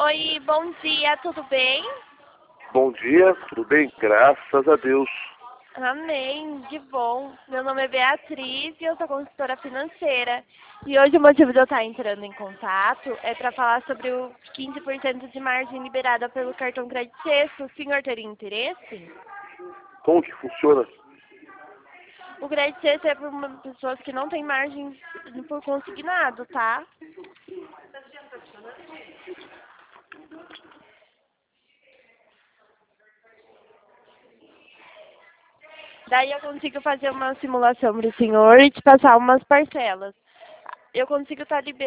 Oi, bom dia, tudo bem? Bom dia, tudo bem? Graças a Deus. Amém, que bom. Meu nome é Beatriz e eu sou consultora financeira. E hoje o motivo de eu estar entrando em contato é para falar sobre o 15% de margem liberada pelo cartão Crédito Sexto. O senhor teria interesse? Como que funciona? O Crédito Sexto é para pessoas que não têm margem por consignado, tá? Daí eu consigo fazer uma simulação para o senhor e te passar umas parcelas. Eu consigo estar liberando